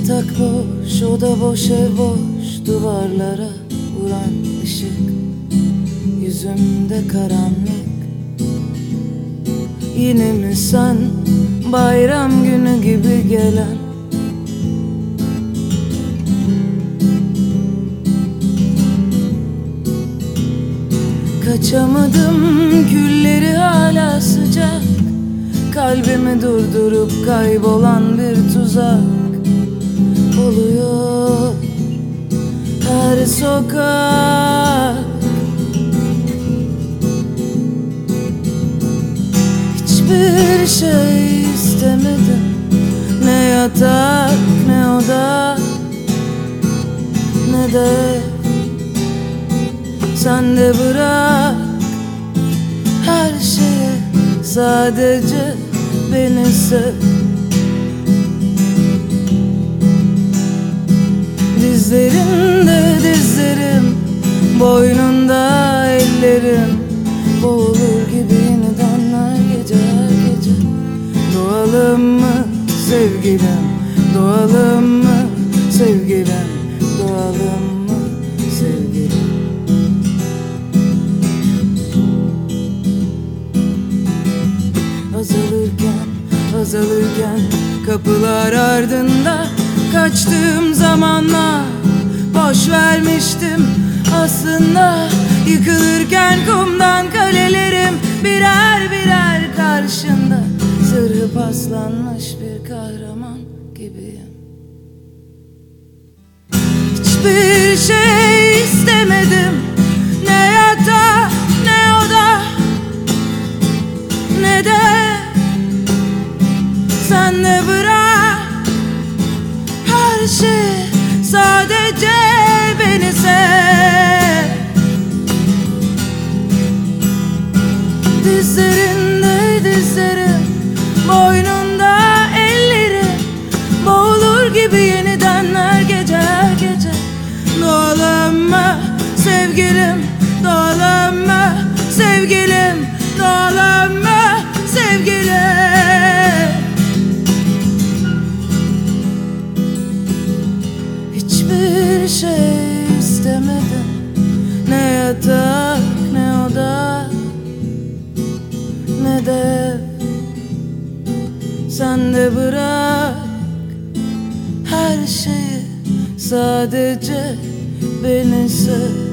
Yatak boş, oda boş, ev boş, duvarlara vuran ışık, yüzümde karanlık. Yine mi sen, bayram günü gibi gelen? Kaçamadım, külleri hala sıcak, kalbimi durdurup kaybolan bir tuzak oluyor her sokak. Hiçbir şey istemedim, ne yatak ne oda ne de sen de bırak her şeye, sadece beni sev. Dizlerinde dizlerim, boynunda ellerim, boğulur gibi yeniden her gece her gece. Doğalım mı sevgilim, doğalım mı sevgilim, doğalım mı sevgilim? Azalırken kapılar ardında kaçtığım zamanlar boş vermiştim aslında. Yıkılırken kumdan kalelerim birer birer karşında, zırhı paslanmış bir kahraman gibiyim. Hiçbir şey istemedim, ne yatak ne oda ne de sen de bırak her şey, sadece beni sev. Dizlerinde dizlerim, boynunda ellerim, boğulur gibi yeniden her gece her gece. Doğalım mı sevgilim, doğalım mı sevgilim, doğalım mı sevgilim? Hiçbir şey istemedim, ne yatak ne oda ne de sen de bırak her şeyi, sadece beni sev.